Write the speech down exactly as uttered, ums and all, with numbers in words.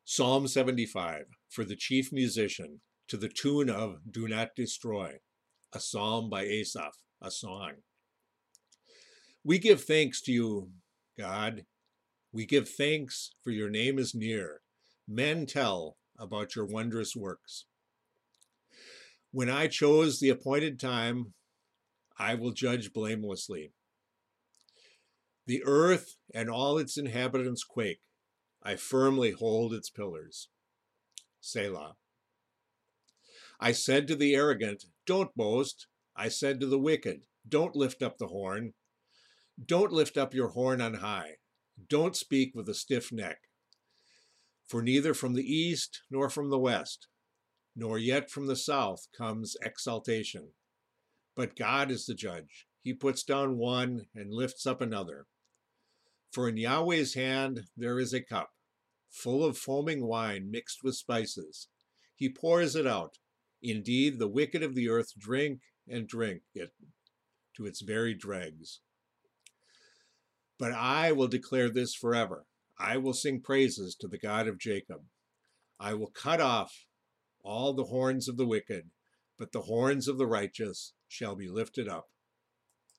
Psalm seventy-five, for the chief musician, to the tune of Do Not Destroy, a psalm by Asaph, a song. We give thanks to you, God. We give thanks, for your name is near. Men tell about your wondrous works. When I chose the appointed time, I will judge blamelessly. The earth and all its inhabitants quake. I firmly hold its pillars. Selah. I said to the arrogant, don't boast. I said to the wicked, don't lift up the horn. Don't lift up your horn on high. Don't speak with a stiff neck. For neither from the east nor from the west, nor yet from the south comes exaltation. But God is the judge. He puts down one and lifts up another. For in Yahweh's hand there is a cup, full of foaming wine mixed with spices. He pours it out. Indeed, the wicked of the earth drink and drink it to its very dregs. But I will declare this forever. I will sing praises to the God of Jacob. I will cut off all the horns of the wicked, but the horns of the righteous shall be lifted up.